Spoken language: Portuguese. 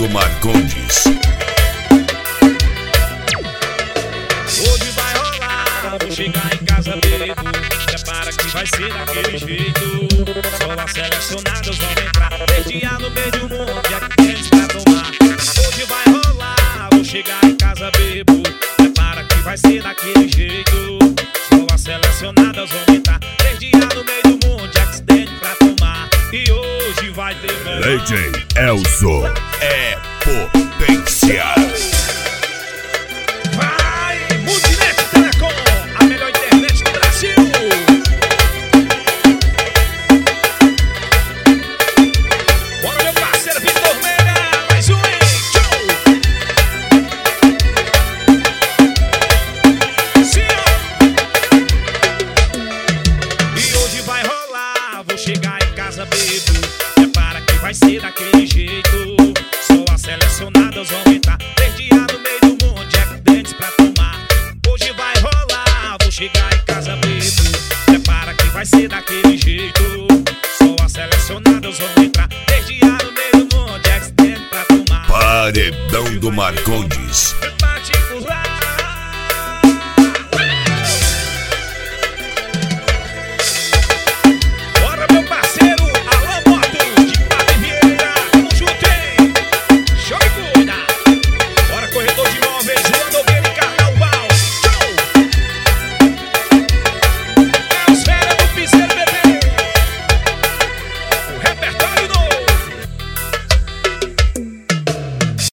do Marcondes. Hoje vai rolar, vou chegar em casa bebo. Prepara que vai ser daquele jeito. Só as selecionadas vão entrar. Desde no meio do mundo, é que tens pra tomar. Hoje vai rolar, vou chegar em casa bebo. Prepara que vai ser daquele jeito. Só as selecionadas vão entrar. Desde no meio do mundo, é que tens pra tomar. E hoje vai ter DJ Elzo é potência. Vai, Multinet Telecom, a melhor internet do Brasil. Bora, meu parceiro Vitor Meira, mais um, hein? Show! Sim, e hoje vai rolar, vou chegar em casa bebo. Prepara que vai ser daquele jeito. Só as selecionadas vão entrar. Desde no meio do mundo, Jack Daniels pra tomar. Hoje vai rolar, vou chegar em casa bebo. Prepara que vai ser daquele jeito. Só as selecionadas vão entrar. Desde no meio do mundo, Jack Daniels pra tomar. Paredão do Marcondes. Particular.